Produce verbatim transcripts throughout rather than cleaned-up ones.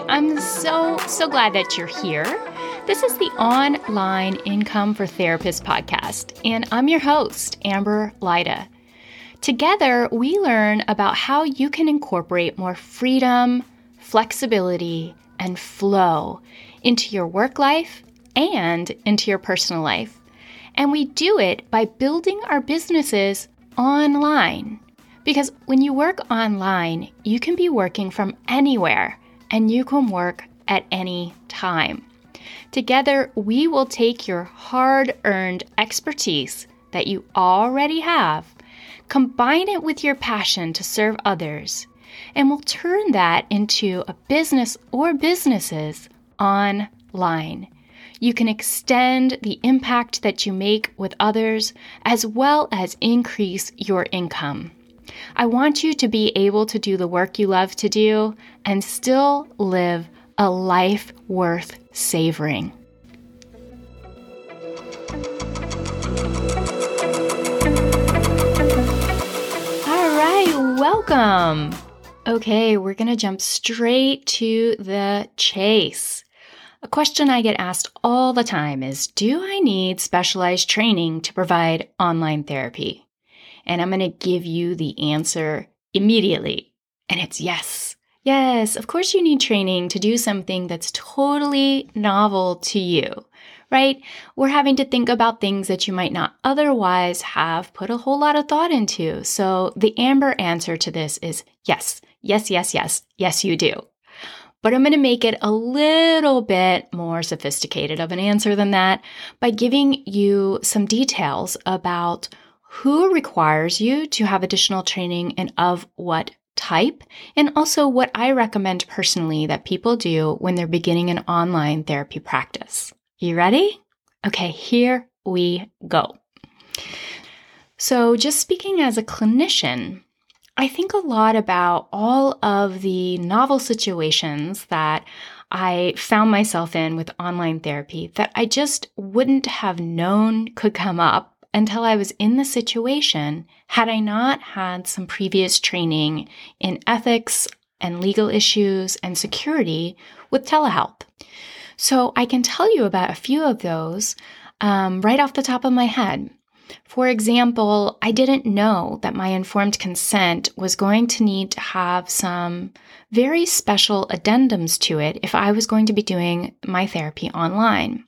I'm so, so glad that you're here. This is the Online Income for Therapists podcast, and I'm your host, Amber Lyda. Together, we learn about how you can incorporate more freedom, flexibility, and flow into your work life and into your personal life. And we do it by building our businesses online. Because when you work online, you can be working from anywhere and you can work at any time. Together, we will take your hard-earned expertise that you already have, combine it with your passion to serve others, and we'll turn that into a business or businesses online. You can extend the impact that you make with others as well as increase your income. I want you to be able to do the work you love to do and still live a life worth savoring. All right, welcome. Okay, we're going to jump straight to the chase. A question I get asked all the time is, do I need specialized training to provide online therapy? And I'm going to give you the answer immediately. And it's yes. Yes, of course you need training to do something that's totally novel to you, right? We're having to think about things that you might not otherwise have put a whole lot of thought into. So the Amber answer to this is yes, yes, yes, yes, yes, you do. But I'm going to make it a little bit more sophisticated of an answer than that by giving you some details about who requires you to have additional training and of what type, and also what I recommend personally that people do when they're beginning an online therapy practice. You ready? Okay, here we go. So just speaking as a clinician, I think a lot about all of the novel situations that I found myself in with online therapy that I just wouldn't have known could come up until I was in the situation had I not had some previous training in ethics and legal issues and security with telehealth. So I can tell you about a few of those um, right off the top of my head. For example, I didn't know that my informed consent was going to need to have some very special addendums to it if I was going to be doing my therapy online.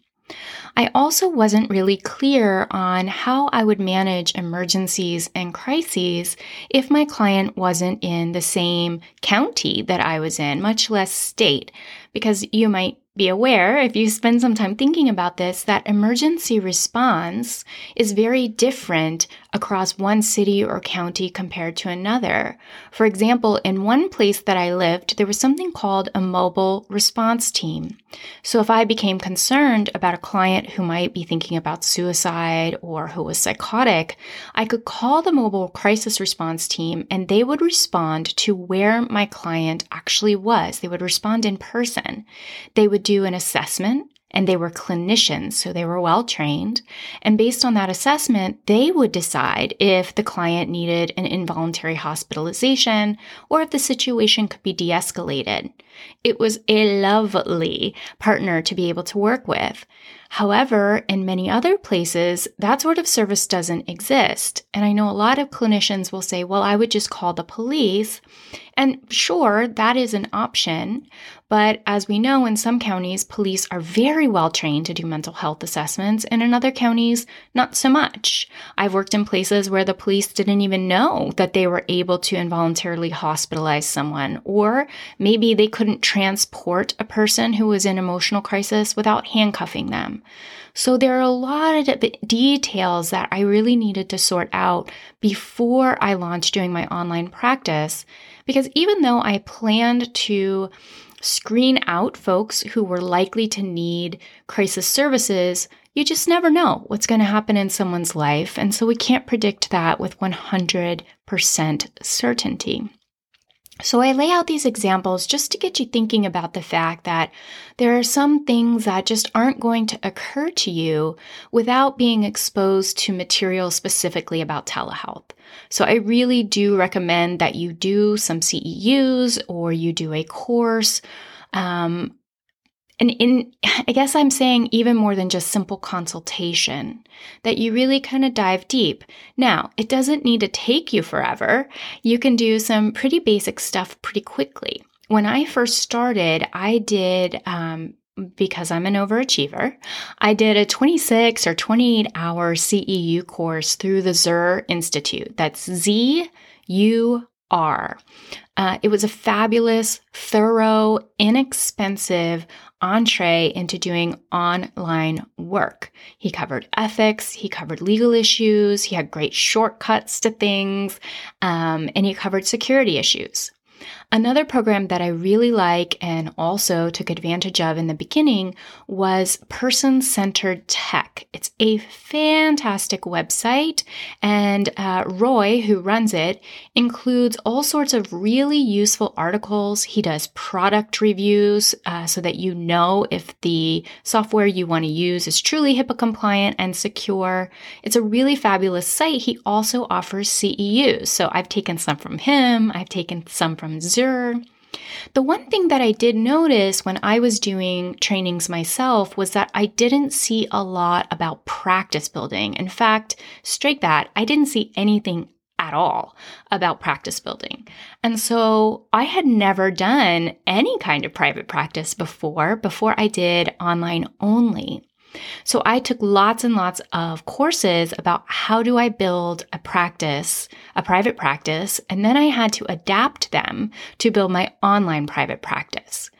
I also wasn't really clear on how I would manage emergencies and crises if my client wasn't in the same county that I was in, much less state, because you might be aware, if you spend some time thinking about this, that emergency response is very different across one city or county compared to another. For example, in one place that I lived, there was something called a mobile response team. So if I became concerned about a client who might be thinking about suicide or who was psychotic, I could call the mobile crisis response team and they would respond to where my client actually was. They would respond in person. They would do an assessment, and they were clinicians, so they were well trained. And based on that assessment, they would decide if the client needed an involuntary hospitalization or if the situation could be de-escalated. It was a lovely partner to be able to work with. However, in many other places, that sort of service doesn't exist. And I know a lot of clinicians will say, well, I would just call the police. And sure, that is an option. But as we know, in some counties, police are very well trained to do mental health assessments, and in other counties, not so much. I've worked in places where the police didn't even know that they were able to involuntarily hospitalize someone, or maybe they couldn't transport a person who was in emotional crisis without handcuffing them. So there are a lot of details that I really needed to sort out before I launched doing my online practice, because even though I planned to screen out folks who were likely to need crisis services, you just never know what's going to happen in someone's life. And so we can't predict that with one hundred percent certainty. So I lay out these examples just to get you thinking about the fact that there are some things that just aren't going to occur to you without being exposed to material specifically about telehealth. So I really do recommend that you do some C E Us or you do a course Um, And in, I guess I'm saying even more than just simple consultation, that you really kind of dive deep. Now, it doesn't need to take you forever. You can do some pretty basic stuff pretty quickly. When I first started, I did, um, because I'm an overachiever, I did a twenty-six or twenty-eight hour C E U course through the Z U R Institute. That's Z U R. Uh, it was a fabulous, thorough, inexpensive entree into doing online work. He covered ethics, he covered legal issues, he had great shortcuts to things, um, and he covered security issues. Another program that I really like and also took advantage of in the beginning was Person-Centered Tech. It's a fantastic website, and uh, Roy, who runs it, includes all sorts of really useful articles. He does product reviews uh, so that you know if the software you want to use is truly HIPAA compliant and secure. It's a really fabulous site. He also offers C E Us. So I've taken some from him. I've taken some from Z U R. The one thing that I did notice when I was doing trainings myself was that I didn't see a lot about practice building. In fact, straight that, I didn't see anything at all about practice building. And so I had never done any kind of private practice before, before I did online only. So I took lots and lots of courses about how do I build a practice, a private practice, and then I had to adapt them to build my online private practice.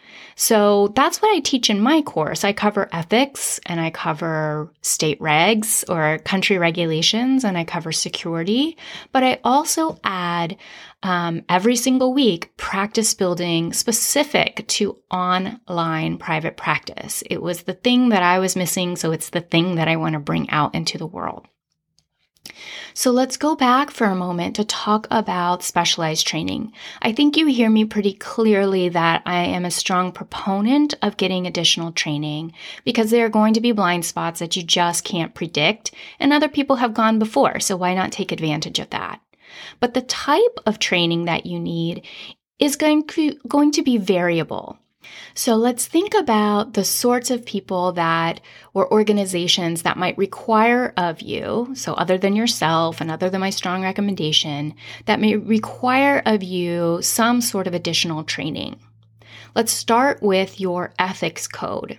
So that's what I teach in my course. I cover ethics and I cover state regs or country regulations and I cover security, but I also add um, every single week practice building specific to online private practice. It was the thing that I was missing, so it's the thing that I want to bring out into the world. So let's go back for a moment to talk about specialized training. I think you hear me pretty clearly that I am a strong proponent of getting additional training because there are going to be blind spots that you just can't predict, and other people have gone before, so why not take advantage of that? But the type of training that you need is going to, going to be variable. So let's think about the sorts of people that or organizations that might require of you, so other than yourself and other than my strong recommendation, that may require of you some sort of additional training. Let's start with your ethics code.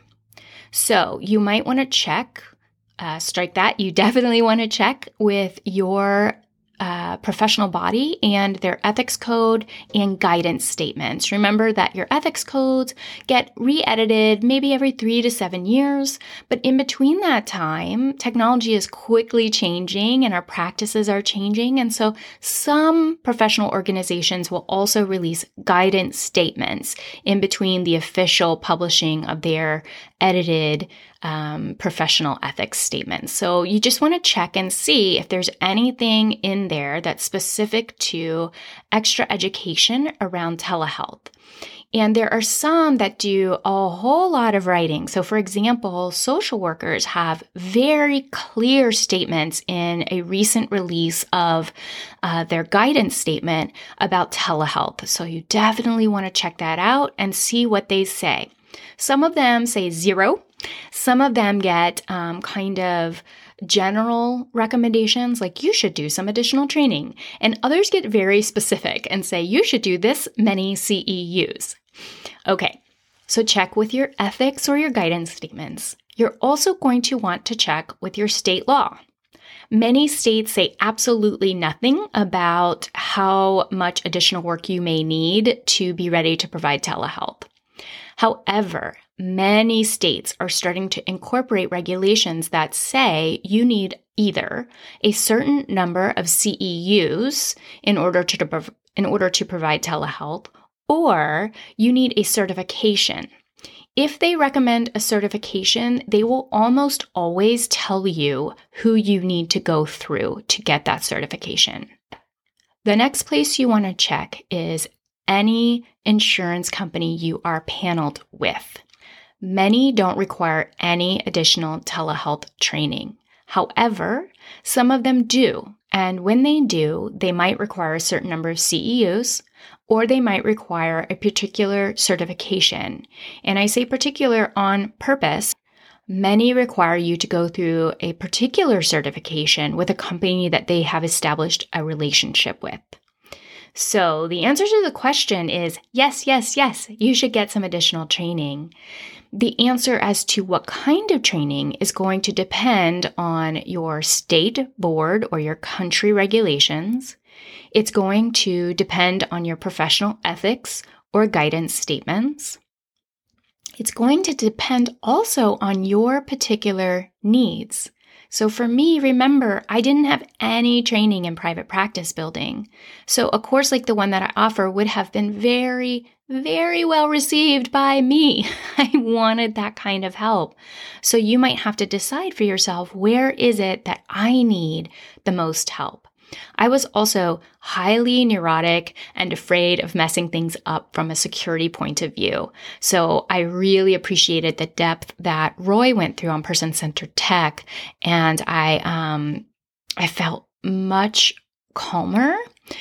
So you might want to check, uh, strike that, you definitely want to check with your Uh, professional body and their ethics code and guidance statements. Remember that your ethics codes get re-edited maybe every three to seven years, but in between that time, technology is quickly changing and our practices are changing. And so some professional organizations will also release guidance statements in between the official publishing of their edited Um, professional ethics statements. So you just want to check and see if there's anything in there that's specific to extra education around telehealth. And there are some that do a whole lot of writing. So for example, social workers have very clear statements in a recent release of uh, their guidance statement about telehealth. So you definitely want to check that out and see what they say. Some of them say zero. Some of them get um, kind of general recommendations, like you should do some additional training. And others get very specific and say you should do this many C E Us. Okay, so check with your ethics or your guidance statements. You're also going to want to check with your state law. Many states say absolutely nothing about how much additional work you may need to be ready to provide telehealth. However, many states are starting to incorporate regulations that say you need either a certain number of C E Us in order to, in order to provide telehealth, or you need a certification. If they recommend a certification, they will almost always tell you who you need to go through to get that certification. The next place you want to check is any insurance company you are paneled with. Many don't require any additional telehealth training. However, some of them do. And when they do, they might require a certain number of C E Us, or they might require a particular certification. And I say particular on purpose. Many require you to go through a particular certification with a company that they have established a relationship with. So the answer to the question is yes, yes, yes, you should get some additional training. The answer as to what kind of training is going to depend on your state board or your country regulations. It's going to depend on your professional ethics or guidance statements. It's going to depend also on your particular needs. So for me, remember, I didn't have any training in private practice building. So a course like the one that I offer would have been very, very well received by me. I wanted that kind of help. So you might have to decide for yourself, where is it that I need the most help? I was also highly neurotic and afraid of messing things up from a security point of view. So I really appreciated the depth that Roy went through on person-centered tech, and I um, I felt much calmer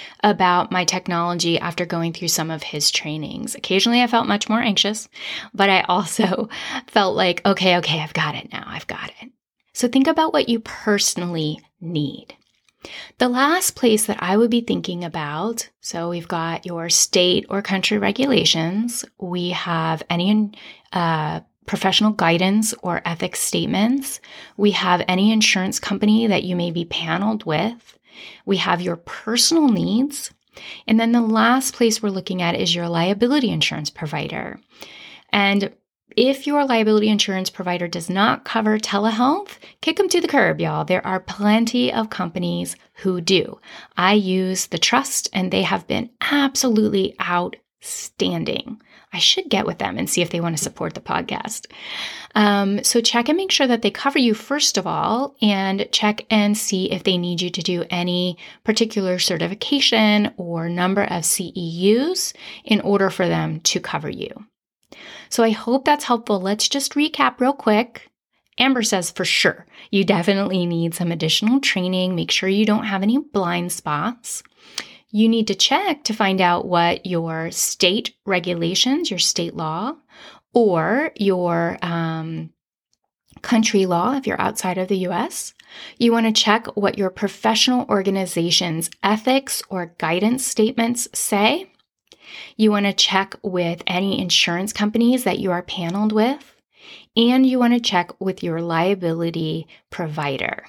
about my technology after going through some of his trainings. Occasionally I felt much more anxious, but I also felt like, okay, okay, I've got it now. I've got it. So think about what you personally need. The last place that I would be thinking about, so we've got your state or country regulations, we have any uh, professional guidance or ethics statements, we have any insurance company that you may be paneled with, we have your personal needs, and then the last place we're looking at is your liability insurance provider. And if your liability insurance provider does not cover telehealth, kick them to the curb, y'all. There are plenty of companies who do. I use the Trust, and they have been absolutely outstanding. I should get with them and see if they want to support the podcast. Um, so check and make sure that they cover you first of all, and check and see if they need you to do any particular certification or number of C E Us in order for them to cover you. So I hope that's helpful. Let's just recap real quick. Amber says for sure, you definitely need some additional training. Make sure you don't have any blind spots. You need to check to find out what your state regulations, your state law, or your um, country law, if you're outside of the U S. You want to check what your professional organization's ethics or guidance statements say. You want to check with any insurance companies that you are paneled with, and you want to check with your liability provider.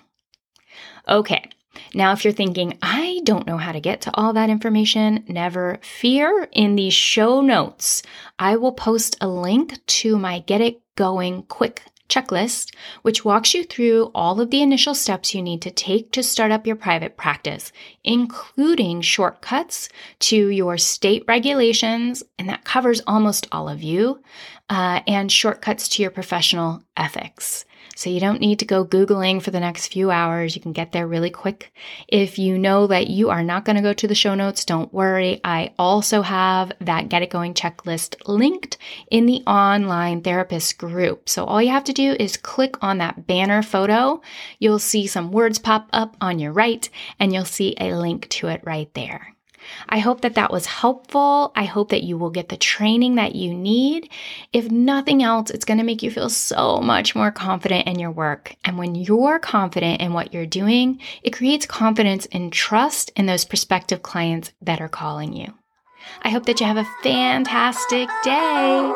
Okay, now if you're thinking, I don't know how to get to all that information, never fear. In the show notes, I will post a link to my Get It Going Quick checklist, which walks you through all of the initial steps you need to take to start up your private practice, including shortcuts to your state regulations, and that covers almost all of you, uh, and shortcuts to your professional ethics. So you don't need to go Googling for the next few hours. You can get there really quick. If you know that you are not going to go to the show notes, don't worry. I also have that Get It Going checklist linked in the online therapist group. So all you have to do is click on that banner photo. You'll see some words pop up on your right, and you'll see a link to it right there. I hope that that was helpful. I hope that you will get the training that you need. If nothing else, it's going to make you feel so much more confident in your work. And when you're confident in what you're doing, it creates confidence and trust in those prospective clients that are calling you. I hope that you have a fantastic day.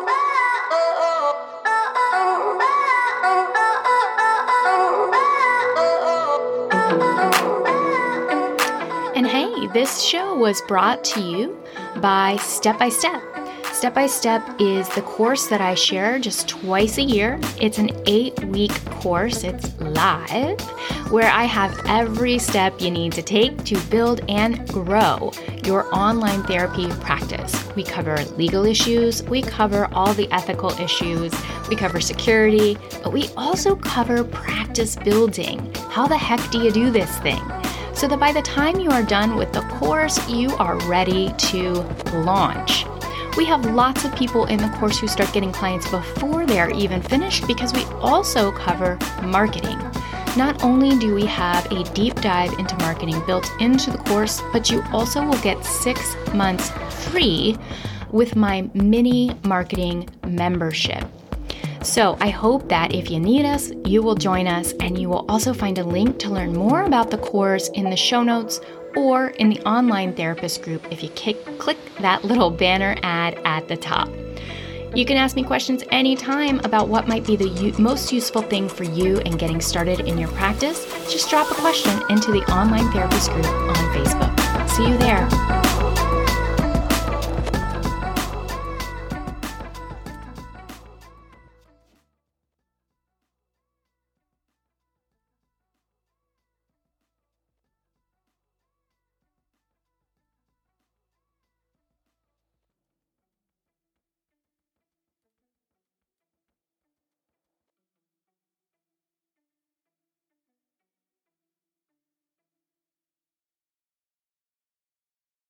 And hey, this show was brought to you by Step by Step. Step by Step is the course that I share just twice a year. It's an eight-week course. It's live, where I have every step you need to take to build and grow your online therapy practice. We cover legal issues. We cover all the ethical issues. We cover security, but we also cover practice building. How the heck do you do this thing? So that by the time you are done with the course, you are ready to launch. We have lots of people in the course who start getting clients before they are even finished, because we also cover marketing. Not only do we have a deep dive into marketing built into the course, but you also will get six months free with my mini marketing membership. So I hope that if you need us, you will join us, and you will also find a link to learn more about the course in the show notes or in the online therapist group if you click that little banner ad at the top. You can ask me questions anytime about what might be the u- most useful thing for you in getting started in your practice. Just drop a question into the online therapist group on Facebook. See you there.